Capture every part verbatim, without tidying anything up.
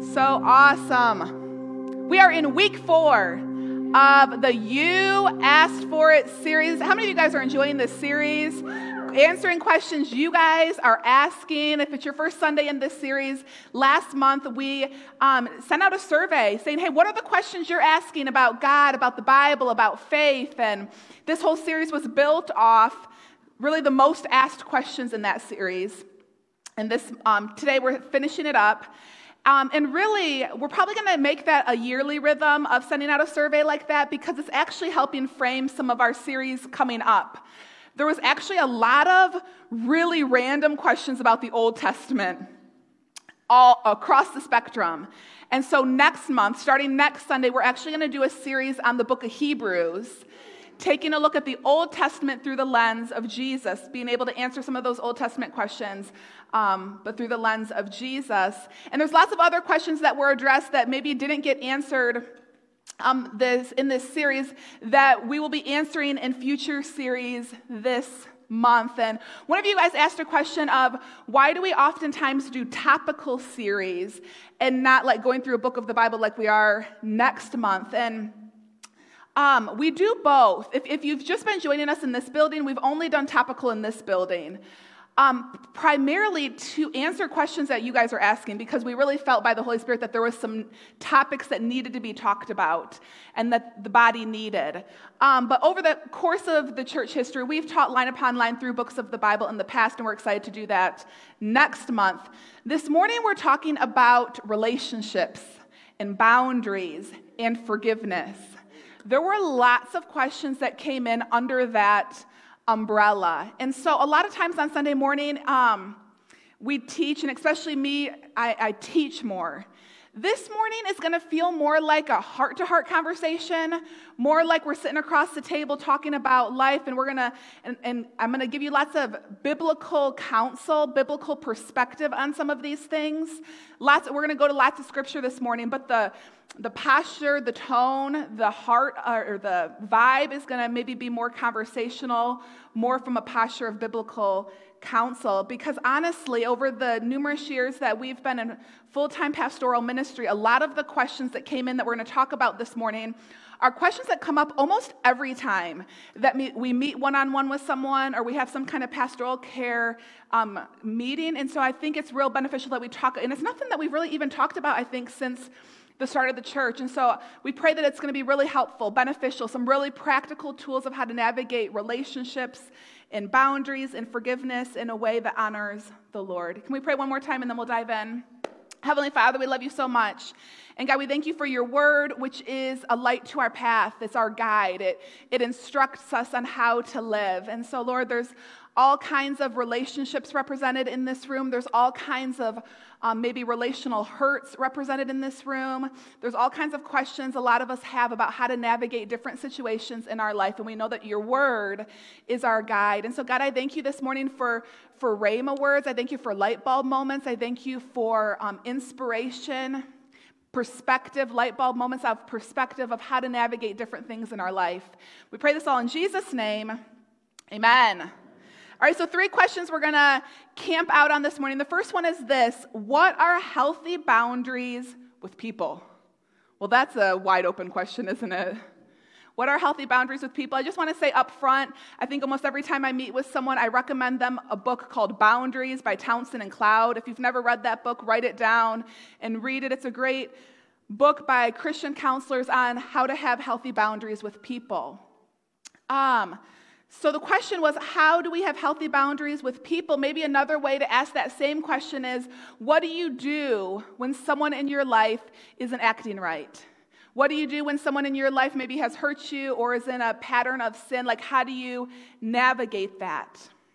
So awesome. We are in week four of the You Asked For It series. How many of you guys are enjoying this series? Answering questions you guys are asking. If it's your first Sunday in this series, last month we um, sent out a survey saying, hey, what are the questions you're asking about God, about the Bible, about faith? And this whole series was built off really the most asked questions in that series. And this um, today we're finishing it up. Um, and really, we're probably going to make that a yearly rhythm of sending out a survey like that because it's actually helping frame some of our series coming up. There was actually a lot of really random questions about the Old Testament all across the spectrum. And so next month, starting next Sunday, we're actually going to do a series on the book of Hebrews, taking a look at the Old Testament through the lens of Jesus, being able to answer some of those Old Testament questions, um, but through the lens of Jesus. And there's lots of other questions that were addressed that maybe didn't get answered um, this in this series that we will be answering in future series this month. And one of you guys asked a question of why do we oftentimes do topical series and not like going through a book of the Bible like we are next month? And Um, we do both. If, if you've just been joining us in this building, we've only done topical in this building, um, primarily to answer questions that you guys are asking because we really felt by the Holy Spirit that there was some topics that needed to be talked about and that the body needed. Um, but over the course of the church history, we've taught line upon line through books of the Bible in the past, and we're excited to do that next month. This morning, we're talking about relationships and boundaries and forgiveness. There were lots of questions that came in under that umbrella. And so a lot of times on Sunday morning, um, we teach, and especially me, I, I teach more. This morning is going to feel more like a heart-to-heart conversation, more like we're sitting across the table talking about life, and we're going to, and, and I'm going to give you lots of biblical counsel, biblical perspective on some of these things. Lots, we're going to go to lots of scripture this morning, but the the posture, the tone, the heart, or the vibe is going to maybe be more conversational, more from a posture of biblical counsel, because honestly, over the numerous years that we've been in full-time pastoral ministry, a lot of the questions that came in that we're going to talk about this morning are questions that come up almost every time that we meet one-on-one with someone or we have some kind of pastoral care um, meeting. And so I think it's real beneficial that we talk, and it's nothing that we've really even talked about, I think, since the start of the church. And so we pray that it's going to be really helpful, beneficial, some really practical tools of how to navigate relationships and boundaries and forgiveness in a way that honors the Lord. Can we pray one more time and then we'll dive in? Heavenly Father, we love you so much. And God, we thank you for your word, which is a light to our path. It's our guide. It, it instructs us on how to live. And so, Lord, there's all kinds of relationships represented in this room. There's all kinds of um, maybe relational hurts represented in this room. There's all kinds of questions a lot of us have about how to navigate different situations in our life. And we know that your word is our guide. And so, God, I thank you this morning for, for Rhema words. I thank you for light bulb moments. I thank you for um, inspiration, perspective, light bulb moments of perspective of how to navigate different things in our life. We pray this all in Jesus' name. Amen. All right, so three questions we're going to camp out on this morning. The first one is this: what are healthy boundaries with people? Well, that's a wide open question, isn't it? What are healthy boundaries with people? I just want to say up front, I think almost every time I meet with someone, I recommend them a book called Boundaries by Townsend and Cloud. If you've never read that book, write it down and read it. It's a great book by Christian counselors on how to have healthy boundaries with people. Um... So the question was, how do we have healthy boundaries with people? Maybe another way to ask that same question is, what do you do when someone in your life isn't acting right? What do you do when someone in your life maybe has hurt you or is in a pattern of sin? Like, how do you navigate that?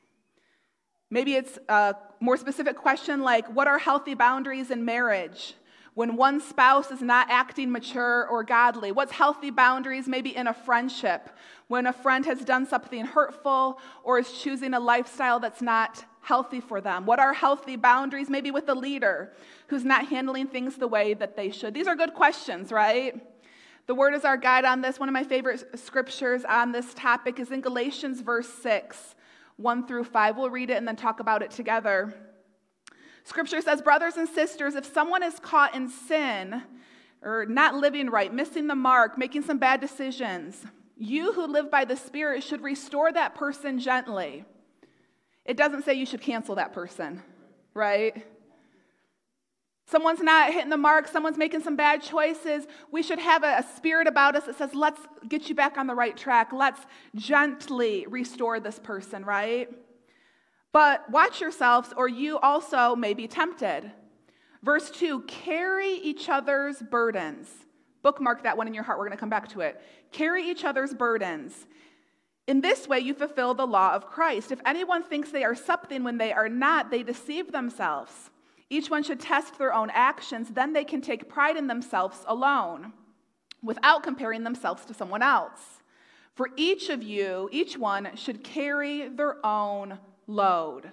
Maybe it's a more specific question like, what are healthy boundaries in marriage? When one spouse is not acting mature or godly? What's healthy boundaries maybe in a friendship? When a friend has done something hurtful or is choosing a lifestyle that's not healthy for them? What are healthy boundaries maybe with a leader who's not handling things the way that they should? These are good questions, right? The word is our guide on this. One of my favorite scriptures on this topic is in Galatians verse six, one through five. We'll read it and then talk about it together. Scripture says, brothers and sisters, if someone is caught in sin or not living right, missing the mark, making some bad decisions, you who live by the Spirit should restore that person gently. It doesn't say you should cancel that person, right? Someone's not hitting the mark, someone's making some bad choices. We should have a, a spirit about us that says, let's get you back on the right track. Let's gently restore this person, right? But watch yourselves, or you also may be tempted. Verse two, carry each other's burdens. Bookmark that one in your heart. We're going to come back to it. Carry each other's burdens. In this way, you fulfill the law of Christ. If anyone thinks they are something when they are not, they deceive themselves. Each one should test their own actions. Then they can take pride in themselves alone, without comparing themselves to someone else. For each of you, each one, should carry their own load.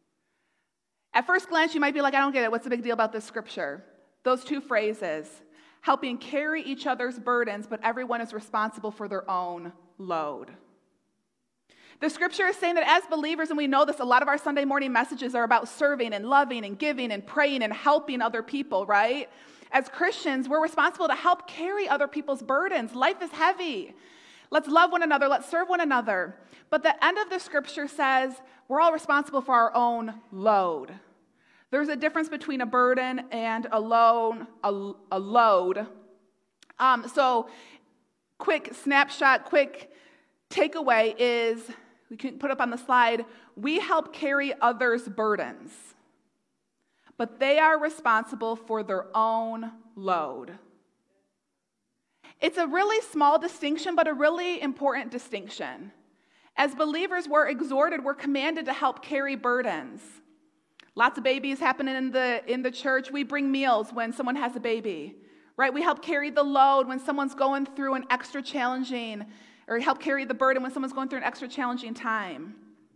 At first glance, you might be like, I don't get it. What's the big deal about this scripture? Those two phrases, helping carry each other's burdens, but everyone is responsible for their own load. The scripture is saying that as believers, and we know this, a lot of our Sunday morning messages are about serving and loving and giving and praying and helping other people, right? As Christians, we're responsible to help carry other people's burdens. Life is heavy. Let's love one another. Let's serve one another. But the end of the scripture says we're all responsible for our own load. There's a difference between a burden and a load. A, a load. Um, so quick snapshot, quick takeaway is, we can put up on the slide, we help carry others' burdens, but they are responsible for their own load. It's a really small distinction, but a really important distinction. As believers, we're exhorted, we're commanded to help carry burdens. Lots of babies happening in the, in the church. We bring meals when someone has a baby, right? We help carry the load when someone's going through an extra challenging, or help carry the burden when someone's going through an extra challenging time.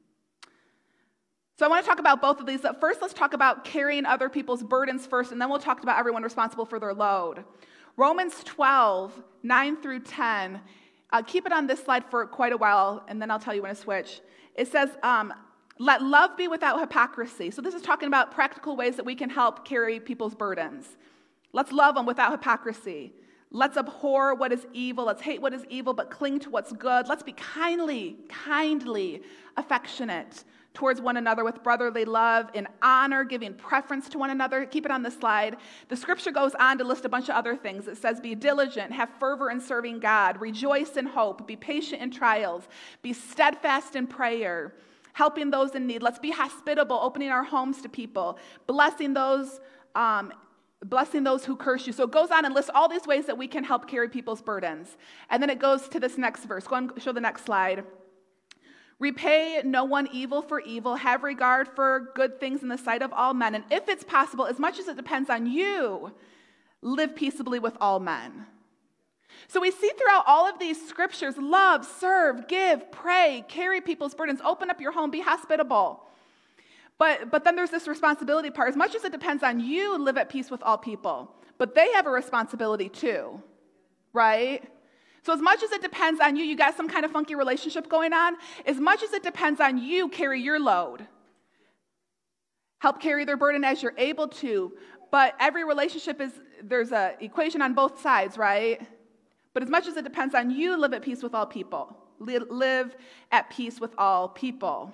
So I want to talk about both of these. But first, let's talk about carrying other people's burdens first, and then we'll talk about everyone responsible for their load. Romans twelve, nine through ten. I'll keep it on this slide for quite a while, and then I'll tell you when to switch. It says, um, let love be without hypocrisy. So this is talking about practical ways that we can help carry people's burdens. Let's love them without hypocrisy. Let's abhor what is evil. Let's hate what is evil, but cling to what's good. Let's be kindly, kindly affectionate towards one another with brotherly love and honor, giving preference to one another. Keep it on the slide. The scripture goes on to list a bunch of other things. It says, be diligent, have fervor in serving God, rejoice in hope, be patient in trials, be steadfast in prayer, helping those in need. Let's be hospitable, opening our homes to people, blessing those um, blessing those who curse you. So it goes on and lists all these ways that we can help carry people's burdens. And then it goes to this next verse. Go and show the next slide. Repay no one evil for evil. Have regard for good things in the sight of all men. And if it's possible, as much as it depends on you, live peaceably with all men. So we see throughout all of these scriptures, love, serve, give, pray, carry people's burdens, open up your home, be hospitable. But, but then there's this responsibility part. As much as it depends on you, live at peace with all people. But they have a responsibility too, right? So as much as it depends on you, you got some kind of funky relationship going on. As much as it depends on you, carry your load. Help carry their burden as you're able to. But every relationship is, there's an equation on both sides, right? But as much as it depends on you, live at peace with all people. Live at peace with all people.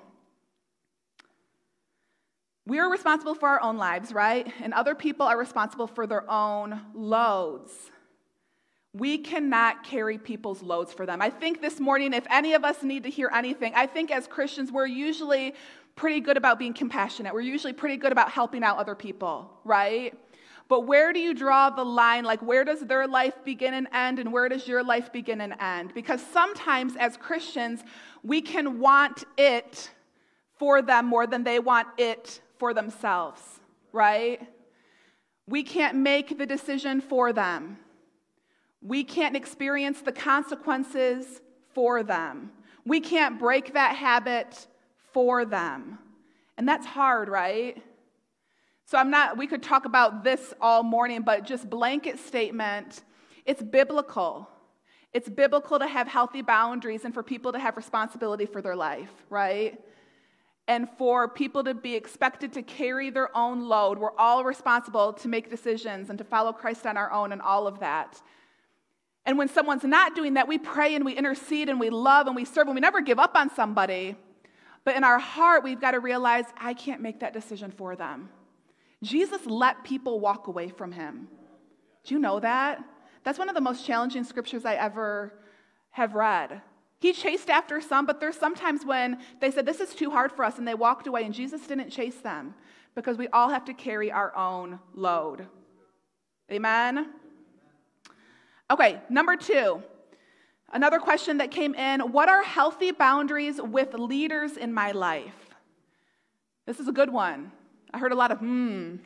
We are responsible for our own lives, right? And other people are responsible for their own loads. We cannot carry people's loads for them. I think this morning, if any of us need to hear anything, I think as Christians, we're usually pretty good about being compassionate. We're usually pretty good about helping out other people, right? But where do you draw the line? Like, where does their life begin and end, and where does your life begin and end? Because sometimes as Christians, we can want it for them more than they want it for themselves, right? We can't make the decision for them. We can't experience the consequences for them. We can't break that habit for them. And that's hard, right? So I'm not, we could talk about this all morning, but just blanket statement, it's biblical. It's biblical to have healthy boundaries and for people to have responsibility for their life, right? and for people to be expected to carry their own load. We're all responsible to make decisions and to follow Christ on our own and all of that. And when someone's not doing that, we pray and we intercede and we love and we serve, and we never give up on somebody. But in our heart, we've got to realize, I can't make that decision for them. Jesus let people walk away from him. Do you know that? That's one of the most challenging scriptures I ever have read. He chased after some, but there's sometimes when they said, this is too hard for us, and they walked away, and Jesus didn't chase them because we all have to carry our own load. Amen? Okay, number two, another question that came in, what are healthy boundaries with leaders in my life? This is a good one. I heard a lot of hmm.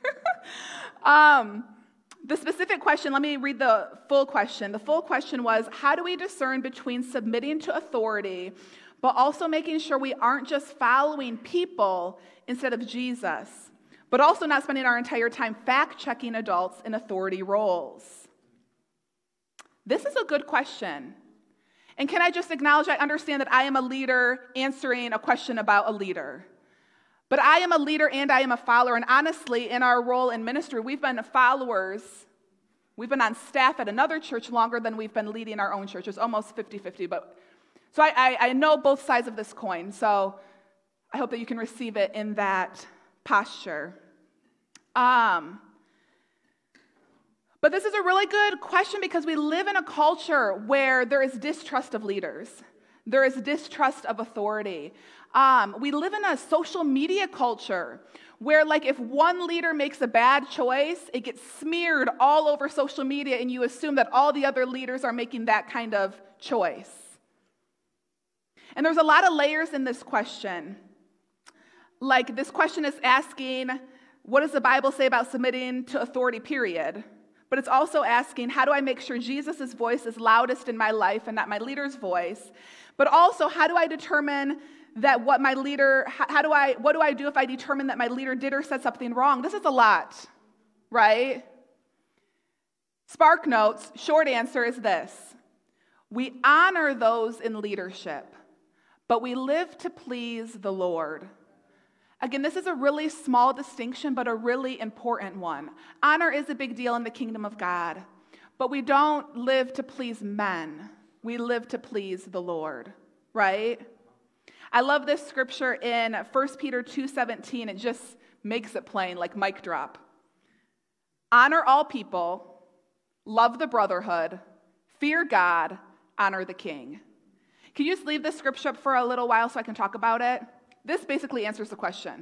um, the specific question, let me read the full question. The full question was, how do we discern between submitting to authority, but also making sure we aren't just following people instead of Jesus, but also not spending our entire time fact-checking adults in authority roles? This is a good question. And can I just acknowledge, I understand that I am a leader answering a question about a leader. But I am a leader and I am a follower. And honestly, in our role in ministry, we've been followers. We've been on staff at another church longer than we've been leading our own church. It's almost fifty-fifty. But so I, I, I know both sides of this coin. So I hope that you can receive it in that posture. Um, but this is a really good question because we live in a culture where there is distrust of leaders. There is distrust of authority. Um, we live in a social media culture where, like, if one leader makes a bad choice, it gets smeared all over social media, and you assume that all the other leaders are making that kind of choice. And there's a lot of layers in this question. Like, this question is asking, what does the Bible say about submitting to authority, period? But it's also asking, how do I make sure Jesus' voice is loudest in my life and not my leader's voice? But also, how do I determine that what my leader, how do I, what do I do if I determine that my leader did or said something wrong? This is a lot, right? Spark Notes, short answer is this. We honor those in leadership, but we live to please the Lord. Again, this is a really small distinction, but a really important one. Honor is a big deal in the kingdom of God, but we don't live to please men. We live to please the Lord, right? I love this scripture in First Peter two seventeen. It just makes it plain, like mic drop. Honor all people, love the brotherhood, fear God, honor the king. Can you just leave this scripture up for a little while so I can talk about it? This basically answers the question.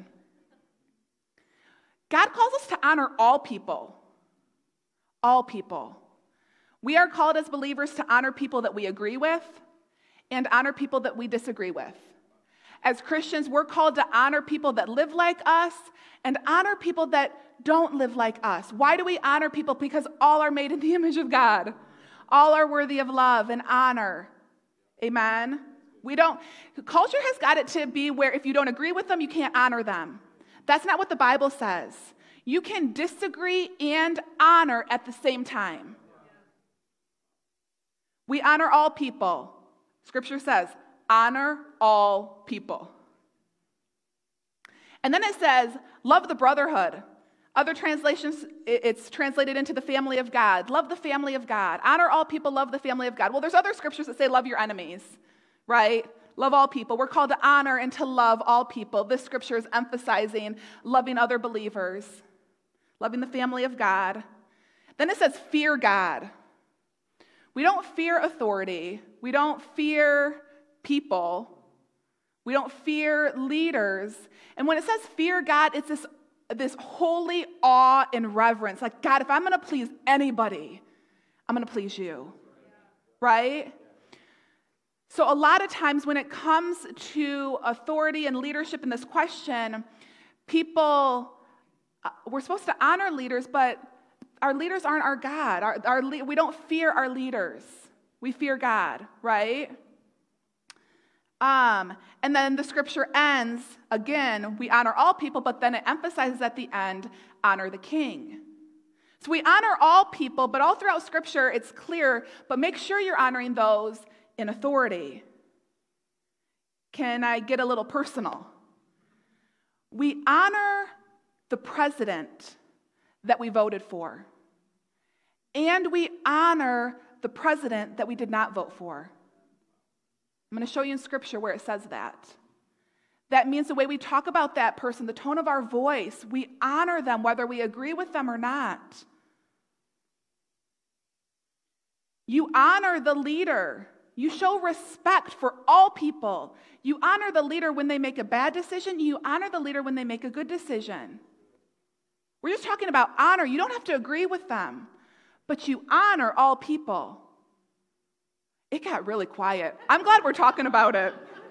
God calls us to honor all people. All people. We are called as believers to honor people that we agree with and honor people that we disagree with. As Christians, we're called to honor people that live like us and honor people that don't live like us. Why do we honor people? Because all are made in the image of God. All are worthy of love and honor. Amen? We don't, culture has got it to be where if you don't agree with them, you can't honor them. That's not what the Bible says. You can disagree and honor at the same time. We honor all people. Scripture says, honor all people. And then it says, love the brotherhood. Other translations, it's translated into the family of God. Love the family of God. Honor all people, love the family of God. Well, there's other scriptures that say love your enemies, right? Love all people. We're called to honor and to love all people. This scripture is emphasizing loving other believers, loving the family of God. Then it says fear God. We don't fear authority. We don't fear people. We don't fear leaders. And when it says fear God, it's this, this holy awe and reverence. Like, God, if I'm going to please anybody, I'm going to please you. Right? So a lot of times when it comes to authority and leadership in this question, people, uh, we're supposed to honor leaders, but our leaders aren't our God. Our, our, we don't fear our leaders. We fear God, right? Um, and then the scripture ends, again, we honor all people, but then it emphasizes at the end, honor the king. So we honor all people, but all throughout scripture, it's clear, but make sure you're honoring those in authority. Can I get a little personal? We honor the president that we voted for, and we honor the president that we did not vote for. I'm going to show you in Scripture where it says that. That means the way we talk about that person, the tone of our voice, we honor them whether we agree with them or not. You honor the leader. You show respect for all people. You honor the leader when they make a bad decision. You honor the leader when they make a good decision. We're just talking about honor. You don't have to agree with them, but you honor all people. It got really quiet. I'm glad we're talking about it.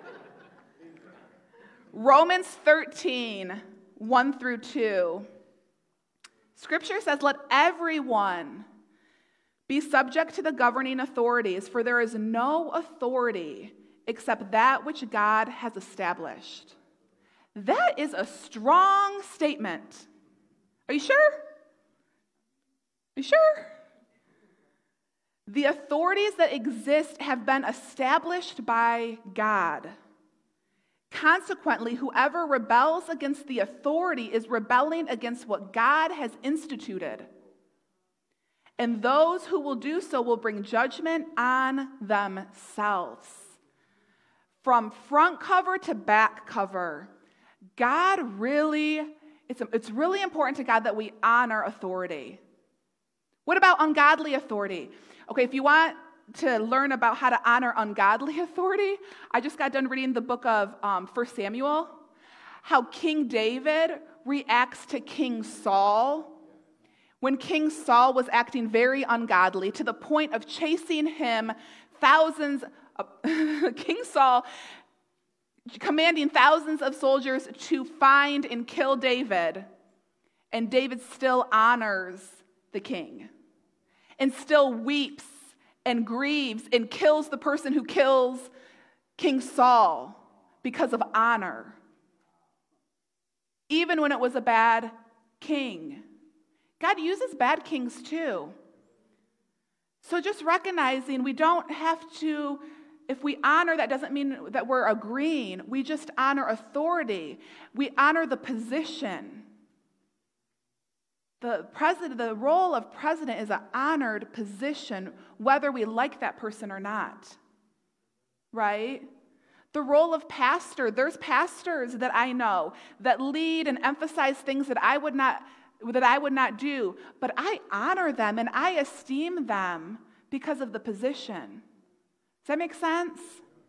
Romans thirteen, one through two. Scripture says, "Let everyone be subject to the governing authorities, for there is no authority except that which God has established." That is a strong statement. Are you sure? Are you sure? The authorities that exist have been established by God. Consequently, whoever rebels against the authority is rebelling against what God has instituted. And those who will do so will bring judgment on themselves. From front cover to back cover, God really, it's, it's really important to God that we honor authority. What about ungodly authority? Okay, if you want to learn about how to honor ungodly authority, I just got done reading the book of um, First Samuel, how King David reacts to King Saul when King Saul was acting very ungodly to the point of chasing him thousands of, King Saul commanding thousands of soldiers to find and kill David, and David still honors the king and still weeps and grieves and kills the person who kills King Saul because of honor, even when it was a bad king. God uses bad kings too. So just recognizing we don't have to, if we honor, that doesn't mean that we're agreeing. We just honor authority. We honor the position. The president, the role of president is an honored position, whether we like that person or not, right? The role of pastor, there's pastors that I know that lead and emphasize things that I would not, that I would not do, but I honor them and I esteem them because of the position. Does that make sense?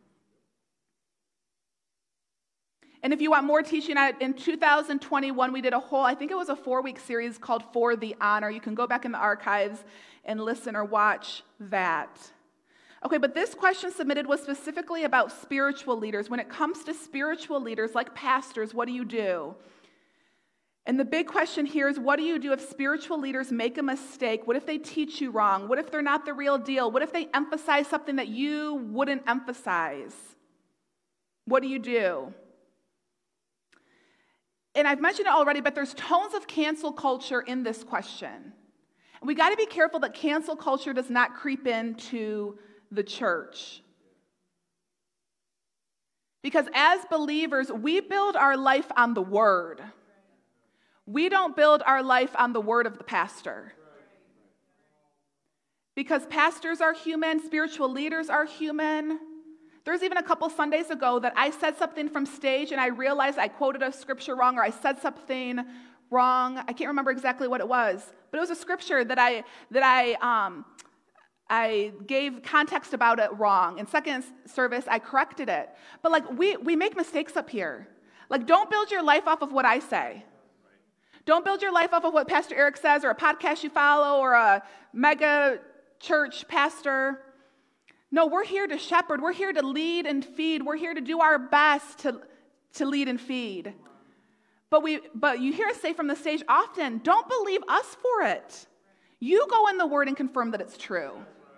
And if you want more teaching, in two thousand twenty-one, we did a whole, I think it was a four-week series called For the Honor. You can go back in the archives and listen or watch that. Okay, but this question submitted was specifically about spiritual leaders. When it comes to spiritual leaders, like pastors, what do you do? And the big question here is, what do you do if spiritual leaders make a mistake? What if they teach you wrong? What if they're not the real deal? What if they emphasize something that you wouldn't emphasize? What do you do? And I've mentioned it already, but there's tons of cancel culture in this question. And we got to be careful that cancel culture does not creep into the church. Because as believers, we build our life on the Word. We don't build our life on the word of the pastor. Because pastors are human, spiritual leaders are human. There's even a couple Sundays ago that I said something from stage and I realized I quoted a scripture wrong or I said something wrong. I can't remember exactly what it was, but it was a scripture that I that I um, I gave context about it wrong. In second service, I corrected it. But like we we make mistakes up here. Like, don't build your life off of what I say. Don't build your life off of what Pastor Eric says or a podcast you follow or a mega church pastor. No, we're here to shepherd. We're here to lead and feed. We're here to do our best to, to lead and feed. But we, but you hear us say from the stage often, don't believe us for it. You go in the Word and confirm that it's true.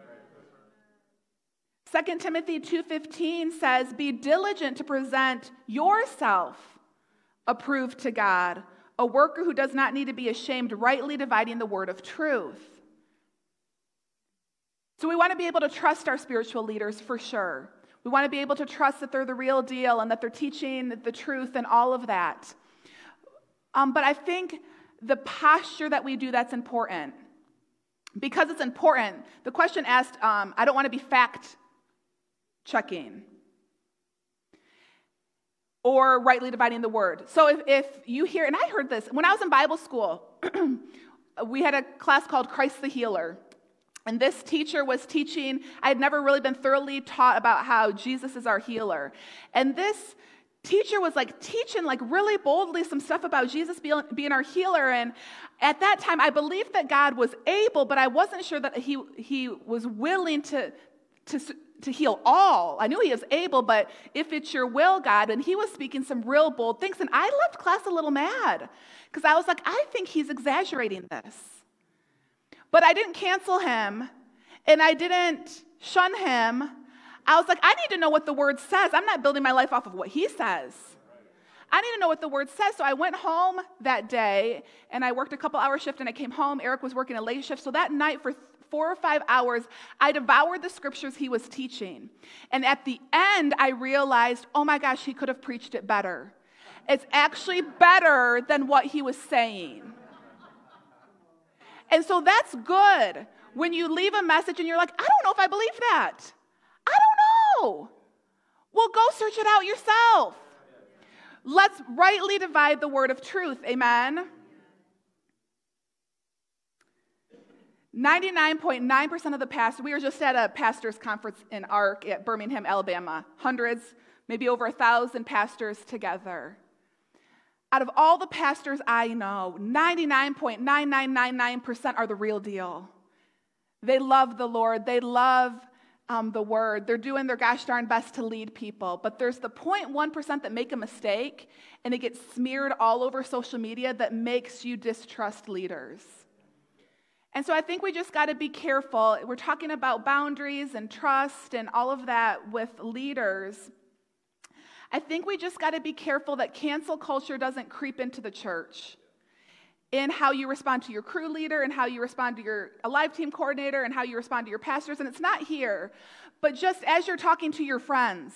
Second Timothy two fifteen says, be diligent to present yourself approved to God, a worker who does not need to be ashamed, rightly dividing the word of truth. So we want to be able to trust our spiritual leaders for sure. We want to be able to trust that they're the real deal and that they're teaching the truth and all of that. Um, but I think the posture that we do, that's important. Because it's important, the question asked, um, I don't want to be fact-checking or rightly dividing the word. So if, if you hear, and I heard this, when I was in Bible school, we had a class called Christ the Healer. And this teacher was teaching, I had never really been thoroughly taught about how Jesus is our healer. And this teacher was like teaching like really boldly some stuff about Jesus being, being our healer. And at that time, I believed that God was able, but I wasn't sure that he, he was willing to, to, to heal all. I knew he was able, but if it's your will, God, and he was speaking some real bold things. And I left class a little mad because I was like, I think he's exaggerating this. But I didn't cancel him, and I didn't shun him. I was like, I need to know what the word says. I'm not building my life off of what he says. I need to know what the word says. So I went home that day, and I worked a couple hour shift, and I came home. Eric was working a late shift. So that night for four or five hours, I devoured the scriptures he was teaching. And at the end, I realized, oh my gosh, he could have preached it better. It's actually better than what he was saying. And so that's good. When you leave a message and you're like, I don't know if I believe that. I don't know. Well, go search it out yourself. Let's rightly divide the word of truth. Amen. ninety-nine point nine percent of the pastors, we were just at a pastor's conference in Ark at Birmingham, Alabama. Hundreds, maybe over a thousand pastors together. Out of all the pastors I know, ninety-nine point nine nine nine nine percent are the real deal. They love the Lord. They love um, the word. They're doing their gosh darn best to lead people. But there's the zero point one percent that make a mistake, and it gets smeared all over social media that makes you distrust leaders. And so I think we just got to be careful. We're talking about boundaries and trust and all of that with leaders. I think we just got to be careful that cancel culture doesn't creep into the church in how you respond to your crew leader and how you respond to your Alive team coordinator and how you respond to your pastors. And it's not here, but just as you're talking to your friends,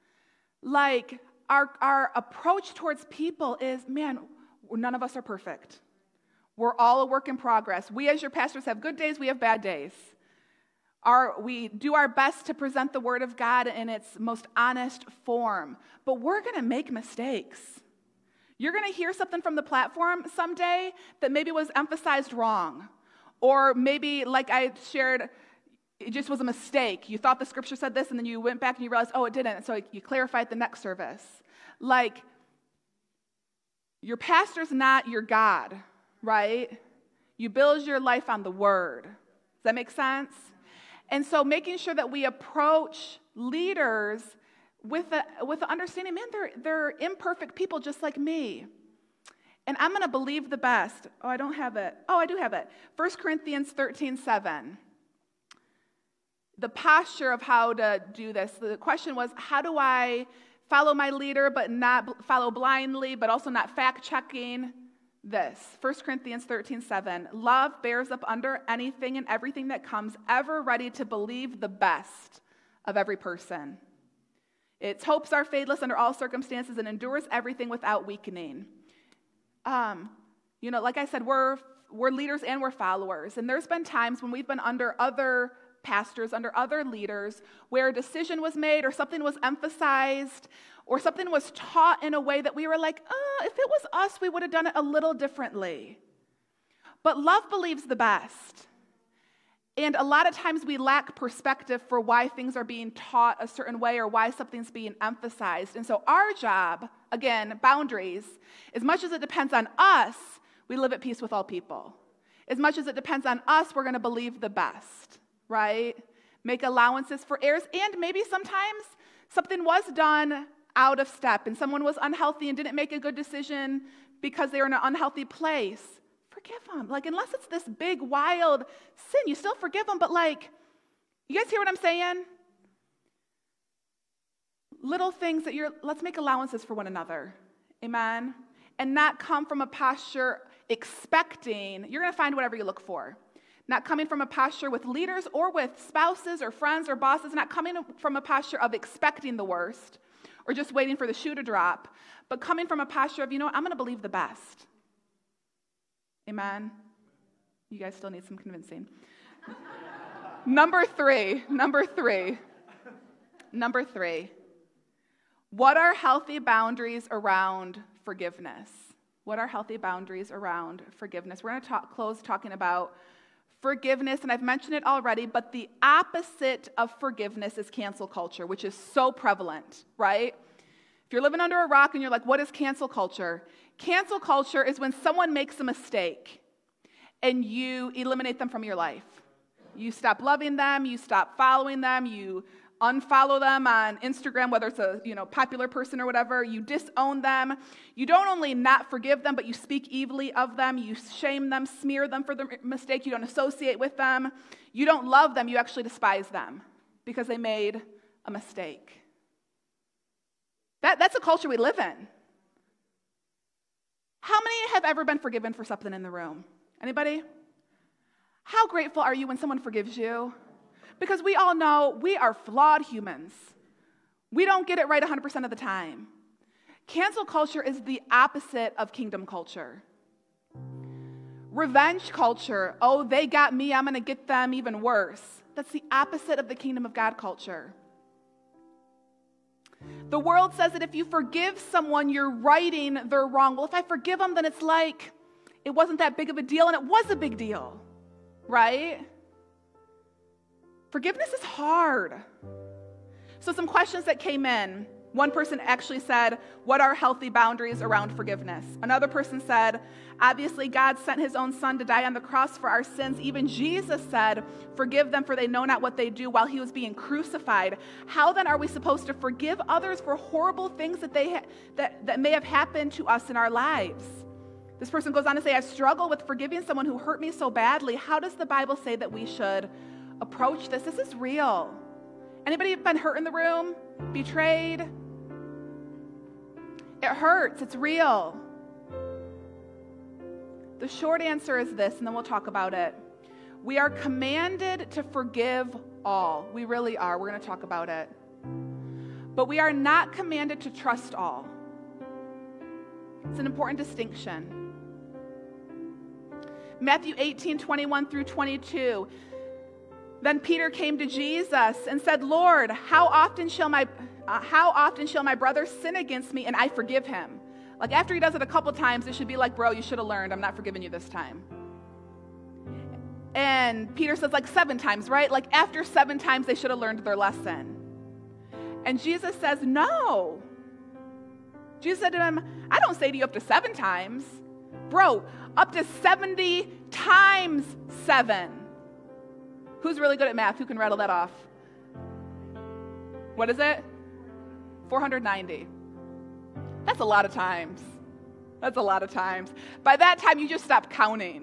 like our, our approach towards people is, man, none of us are perfect. We're all a work in progress. We as your pastors have good days, we have bad days. Our, we do our best to present the Word of God in its most honest form, but we're going to make mistakes. You're going to hear something from the platform someday that maybe was emphasized wrong, or maybe, like I shared, it just was a mistake. You thought the scripture said this, and then you went back and you realized, oh, it didn't, and so you clarified the next service. Like, your pastor's not your God, right? You build your life on the Word. Does that make sense? And so making sure that we approach leaders with the, with the understanding, man, they're, they're imperfect people just like me. And I'm going to believe the best. Oh, I don't have it. Oh, I do have it. First Corinthians thirteen seven. The posture of how to do this. The question was, how do I follow my leader but not follow blindly, but also not fact-checking? This, First Corinthians thirteen seven, love bears up under anything and everything that comes, ever ready to believe the best of every person. Its hopes are fadeless under all circumstances and endures everything without weakening. Um, you know, like I said, we're we're leaders and we're followers, and there's been times when we've been under other pastors, under other leaders, where a decision was made or something was emphasized or something was taught in a way that we were like, oh, if it was us, we would have done it a little differently. But love believes the best. And a lot of times we lack perspective for why things are being taught a certain way or why something's being emphasized. And so our job, again, boundaries, as much as it depends on us, we live at peace with all people. As much as it depends on us, we're going to believe the best, right? Make allowances for errors. And maybe sometimes something was done out of step and someone was unhealthy and didn't make a good decision because they were in an unhealthy place. Forgive them. Like, unless it's this big, wild sin, you still forgive them. But, like, you guys hear what I'm saying? Little things that you're, let's make allowances for one another. Amen? And not come from a posture expecting, you're going to find whatever you look for. Not coming from a posture with leaders or with spouses or friends or bosses, not coming from a posture of expecting the worst or just waiting for the shoe to drop, but coming from a posture of, you know what, I'm going to believe the best. Amen? You guys still need some convincing. Number three, number three, number three. What are healthy boundaries around forgiveness? What are healthy boundaries around forgiveness? We're going to talk, close talking about forgiveness, and I've mentioned it already, but the opposite of forgiveness is cancel culture, which is so prevalent, right? If you're living under a rock and you're like, what is cancel culture? Cancel culture is when someone makes a mistake and you eliminate them from your life. You stop loving them, you stop following them, you unfollow them on Instagram, whether it's a you know popular person or whatever. You disown them. You don't only not forgive them, but you speak evilly of them. You shame them, smear them for the mistake. You don't associate with them. You don't love them. You actually despise them because they made a mistake. That, that's a culture we live in. How many have ever been forgiven for something in the room? Anybody? How grateful are you when someone forgives you? Because we all know we are flawed humans. We don't get it right one hundred percent of the time. Cancel culture is the opposite of kingdom culture. Revenge culture, oh, they got me, I'm going to get them even worse. That's the opposite of the kingdom of God culture. The world says that if you forgive someone, you're righting their wrong. Well, if I forgive them, then it's like it wasn't that big of a deal, and it was a big deal, right? Forgiveness is hard. So some questions that came in. One person actually said, what are healthy boundaries around forgiveness? Another person said, obviously God sent his own son to die on the cross for our sins. Even Jesus said, forgive them for they know not what they do while he was being crucified. How then are we supposed to forgive others for horrible things that, they ha- that, that may have happened to us in our lives? This person goes on to say, I struggle with forgiving someone who hurt me so badly. How does the Bible say that we should approach this? This is real. Anybody been hurt in the room? Betrayed? It hurts. It's real. The short answer is this, and then we'll talk about it. We are commanded to forgive all. We really are. We're going to talk about it. But we are not commanded to trust all. It's an important distinction. Matthew eighteen, twenty-one through twenty-two. Then Peter came to Jesus and said, Lord, how often shall my uh, how often shall my brother sin against me and I forgive him? Like after he does it a couple times, it should be like, bro, you should have learned. I'm not forgiving you this time. And Peter says like seven times, right? Like after seven times, they should have learned their lesson. And Jesus says, no. Jesus said to him, I don't say to you up to seven times. Bro, up to seventy times seven. Who's really good at math? Who can rattle that off? What is it? four hundred ninety. That's a lot of times. That's a lot of times. By that time, you just stop counting.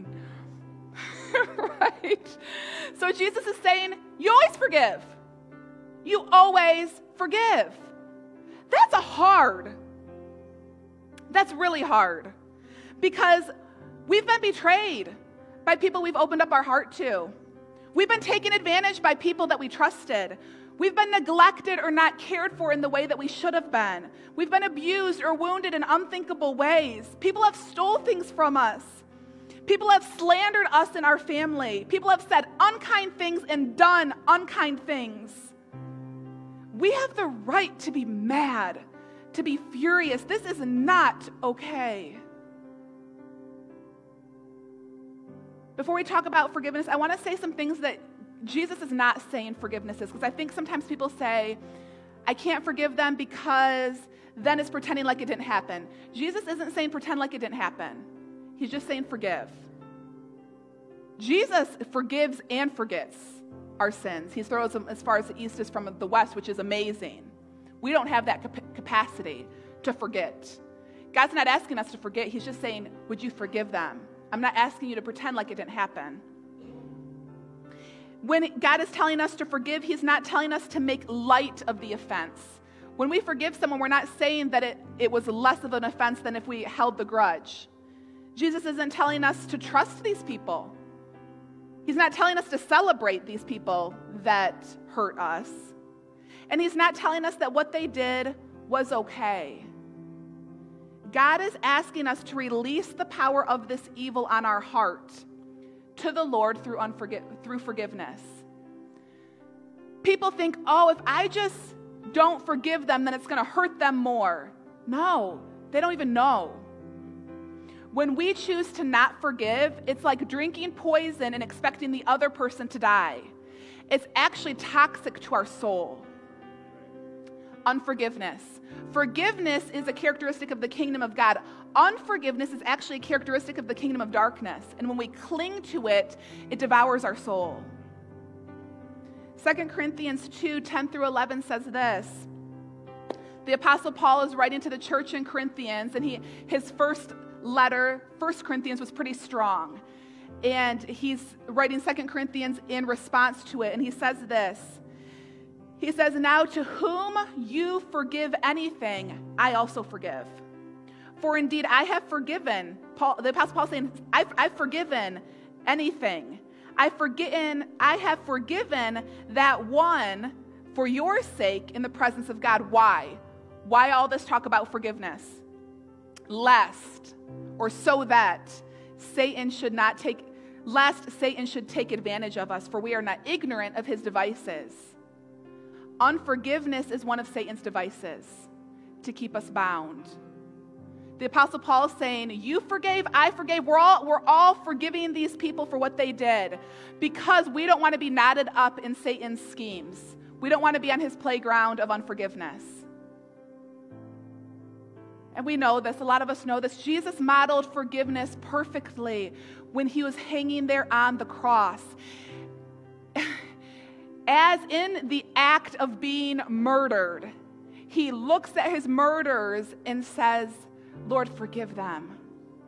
Right? So Jesus is saying, you always forgive. You always forgive. That's a hard. That's really hard. Because we've been betrayed by people we've opened up our heart to. We've been taken advantage by people that we trusted. We've been neglected or not cared for in the way that we should have been. We've been abused or wounded in unthinkable ways. People have stole things from us. People have slandered us in our family. People have said unkind things and done unkind things. We have the right to be mad, to be furious. This is not okay. Before we talk about forgiveness, I want to say some things that Jesus is not saying forgiveness is, because I think sometimes people say, I can't forgive them because then it's pretending like it didn't happen. Jesus isn't saying pretend like it didn't happen. He's just saying forgive. Jesus forgives and forgets our sins. He throws them as far as the east is from the west, which is amazing. We don't have that cap- capacity to forget. God's not asking us to forget. He's just saying, would you forgive them? I'm not asking you to pretend like it didn't happen. When God is telling us to forgive, he's not telling us to make light of the offense. When we forgive someone, we're not saying that it, it was less of an offense than if we held the grudge. Jesus isn't telling us to trust these people. He's not telling us to celebrate these people that hurt us. And he's not telling us that what they did was okay. God is asking us to release the power of this evil on our heart to the Lord through, unforgi- through forgiveness. People think, oh, if I just don't forgive them, then it's going to hurt them more. No, they don't even know. When we choose to not forgive, it's like drinking poison and expecting the other person to die. It's actually toxic to our soul. Unforgiveness. Forgiveness is a characteristic of the kingdom of God. Unforgiveness is actually a characteristic of the kingdom of darkness. And when we cling to it, it devours our soul. Second Corinthians two, ten through eleven says this. The Apostle Paul is writing to the church in Corinthians, and he his first letter, First Corinthians, was pretty strong. And he's writing Second Corinthians in response to it, and he says this. He says, now to whom you forgive anything, I also forgive. For indeed, I have forgiven, Paul, the Apostle Paul is saying, I've, I've forgiven anything. I've forgiven, I have forgiven that one for your sake in the presence of God. Why? Why all this talk about forgiveness? Lest, or so that Satan should not take, lest Satan should take advantage of us, for we are not ignorant of his devices. Unforgiveness is one of Satan's devices to keep us bound. The Apostle Paul is saying, you forgave, I forgave. We're all, we're all forgiving these people for what they did because we don't want to be knotted up in Satan's schemes. We don't want to be on his playground of unforgiveness. And we know this, a lot of us know this. Jesus modeled forgiveness perfectly when he was hanging there on the cross. As in the act of being murdered, he looks at his murderers and says, Lord, forgive them.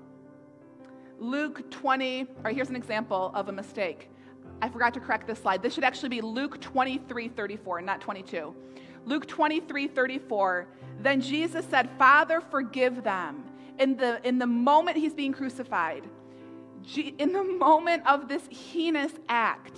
Luke twenty, all right, here's an example of a mistake. I forgot to correct this slide. This should actually be Luke twenty-three thirty-four, not twenty-two. Luke twenty-three thirty-four, then Jesus said, Father, forgive them. In the, in the moment he's being crucified, in the moment of this heinous act,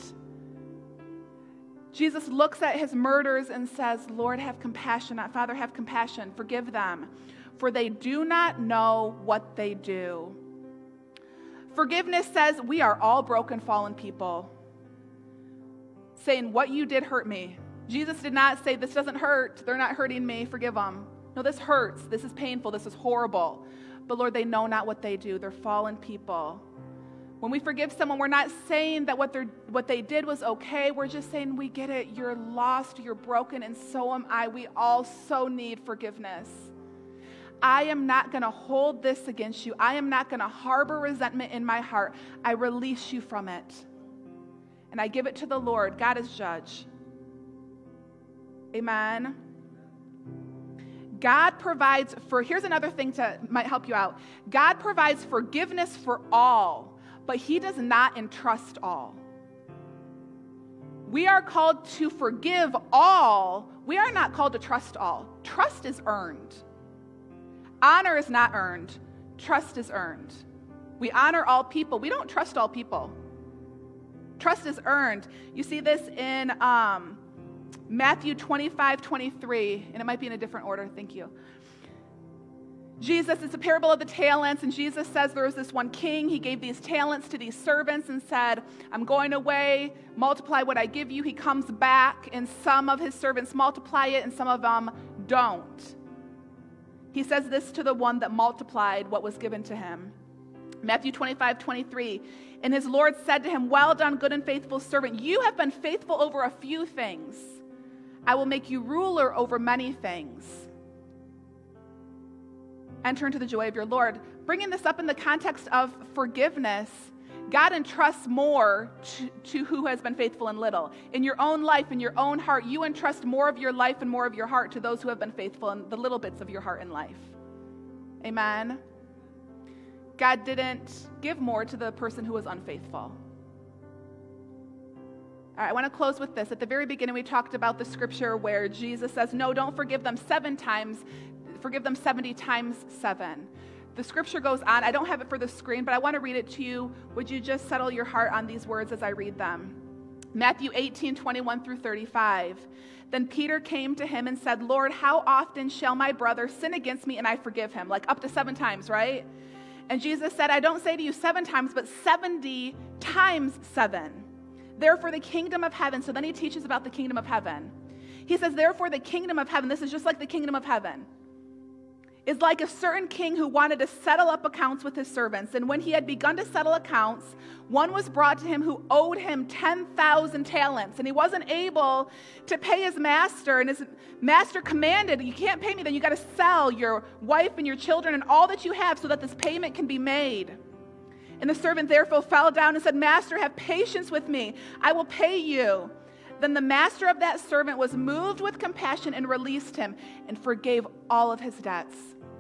Jesus looks at his murderers and says, Lord, have compassion. Father, have compassion. Forgive them, for they do not know what they do. Forgiveness says we are all broken, fallen people. Saying, what you did hurt me. Jesus did not say, this doesn't hurt. They're not hurting me. Forgive them. No, this hurts. This is painful. This is horrible. But Lord, they know not what they do. They're fallen people. When we forgive someone, we're not saying that what, they're, what they did was okay. We're just saying, we get it. You're lost. You're broken. And so am I. We all so need forgiveness. I am not going to hold this against you. I am not going to harbor resentment in my heart. I release you from it. And I give it to the Lord. God is judge. Amen. God provides for, here's another thing that might help you out. God provides forgiveness for all, but he does not entrust all. We are called to forgive all. We are not called to trust all. Trust is earned. Honor is not earned. Trust is earned. We honor all people. We don't trust all people. Trust is earned. You see this in um, Matthew twenty-five twenty-three, and it might be in a different order. Thank you. Jesus, it's a parable of the talents, and Jesus says there was this one king. He gave these talents to these servants and said, I'm going away, multiply what I give you. He comes back, and some of his servants multiply it, and some of them don't. He says this to the one that multiplied what was given to him. Matthew twenty-five twenty-three, and his Lord said to him, well done, good and faithful servant. You have been faithful over a few things. I will make you ruler over many things. Enter into the joy of your Lord. Bringing this up in the context of forgiveness, God entrusts more to, to who has been faithful in little. In your own life, in your own heart, you entrust more of your life and more of your heart to those who have been faithful in the little bits of your heart and life. Amen. God didn't give more to the person who was unfaithful. All right, I want to close with this. At the very beginning, we talked about the scripture where Jesus says, no, don't forgive them seven times. Forgive them seventy times seven. The scripture goes on. I don't have it for the screen, but I want to read it to you. Would you just settle your heart on these words as I read them? Matthew eighteen, twenty-one through thirty-five. Then Peter came to him and said, Lord, how often shall my brother sin against me and I forgive him? Like up to seven times, right? And Jesus said, I don't say to you seven times, but seventy times seven. Therefore the kingdom of heaven, so then he teaches about the kingdom of heaven. He says, therefore the kingdom of heaven, this is just like the kingdom of heaven, is like a certain king who wanted to settle up accounts with his servants. And when he had begun to settle accounts, one was brought to him who owed him ten thousand talents. And he wasn't able to pay his master. And his master commanded, you can't pay me, then you got to sell your wife and your children and all that you have so that this payment can be made. And the servant therefore fell down and said, Master, have patience with me. I will pay you. Then the master of that servant was moved with compassion and released him and forgave all of his debts.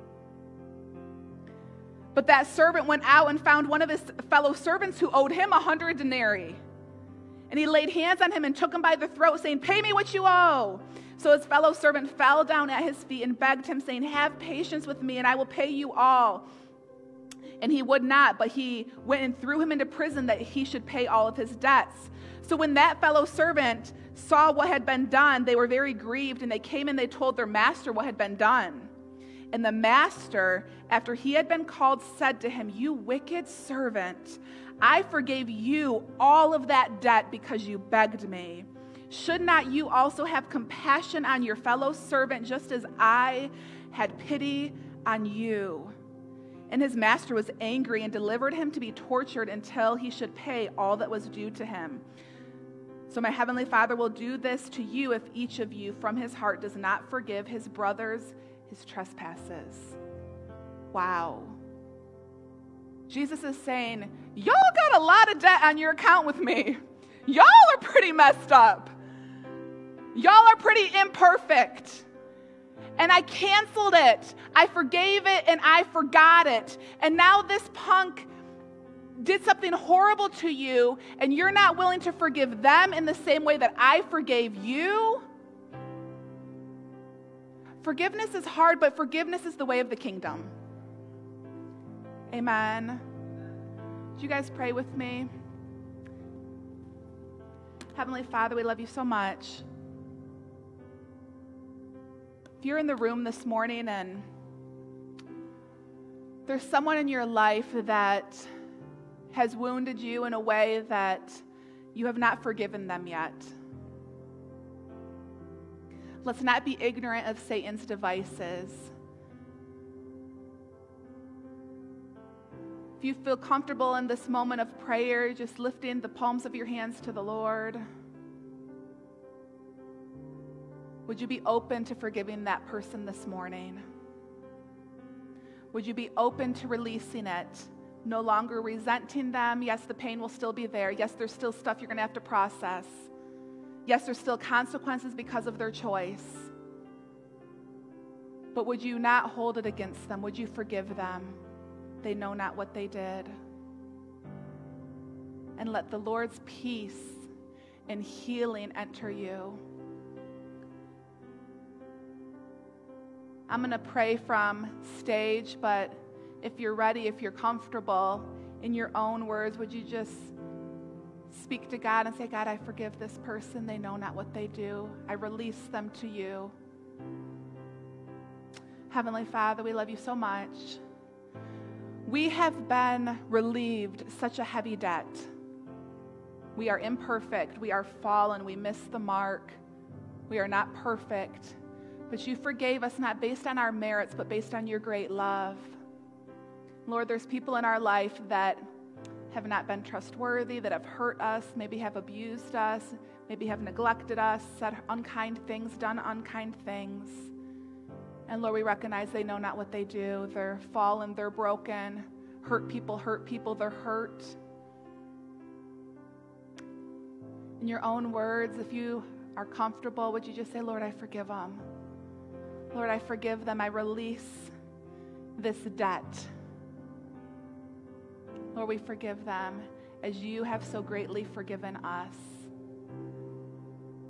But that servant went out and found one of his fellow servants who owed him a hundred denarii. And he laid hands on him and took him by the throat, saying, pay me what you owe. So his fellow servant fell down at his feet and begged him, saying, have patience with me, and I will pay you all. And he would not, but he went and threw him into prison that he should pay all of his debts. So when that fellow servant saw what had been done, they were very grieved, and they came and they told their master what had been done. And the master, after he had been called, said to him, you wicked servant, I forgave you all of that debt because you begged me. Should not you also have compassion on your fellow servant, just as I had pity on you? And his master was angry and delivered him to be tortured until he should pay all that was due to him. So my heavenly Father will do this to you if each of you from his heart does not forgive his brothers his trespasses. Wow. Jesus is saying, y'all got a lot of debt on your account with me. Y'all are pretty messed up. Y'all are pretty imperfect. And I canceled it. I forgave it and I forgot it. And now this punk did something horrible to you, and you're not willing to forgive them in the same way that I forgave you. Forgiveness is hard, but forgiveness is the way of the kingdom. Amen. Would you guys pray with me? Heavenly Father, we love you so much. If you're in the room this morning and there's someone in your life that has wounded you in a way that you have not forgiven them yet, let's not be ignorant of Satan's devices. If you feel comfortable in this moment of prayer, just lifting the palms of your hands to the Lord, would you be open to forgiving that person this morning? Would you be open to releasing it? No longer resenting them. Yes, the pain will still be there. Yes, there's still stuff you're going to have to process. Yes, there's still consequences because of their choice. But would you not hold it against them? Would you forgive them? They know not what they did. And let the Lord's peace and healing enter you. I'm going to pray from stage, but if you're ready, if you're comfortable, in your own words, would you just speak to God and say, God, I forgive this person. They know not what they do. I release them to you. Heavenly Father, we love you so much. We have been relieved such a heavy debt. We are imperfect. We are fallen. We miss the mark. We are not perfect. But you forgave us not based on our merits, but based on your great love. Lord, there's people in our life that have not been trustworthy, that have hurt us, maybe have abused us, maybe have neglected us, said unkind things, done unkind things. And Lord, we recognize they know not what they do. They're fallen, they're broken. Hurt people, hurt people, they're hurt. In your own words, if you are comfortable, would you just say, Lord, I forgive them. Lord, I forgive them. I release this debt. Lord, we forgive them as you have so greatly forgiven us.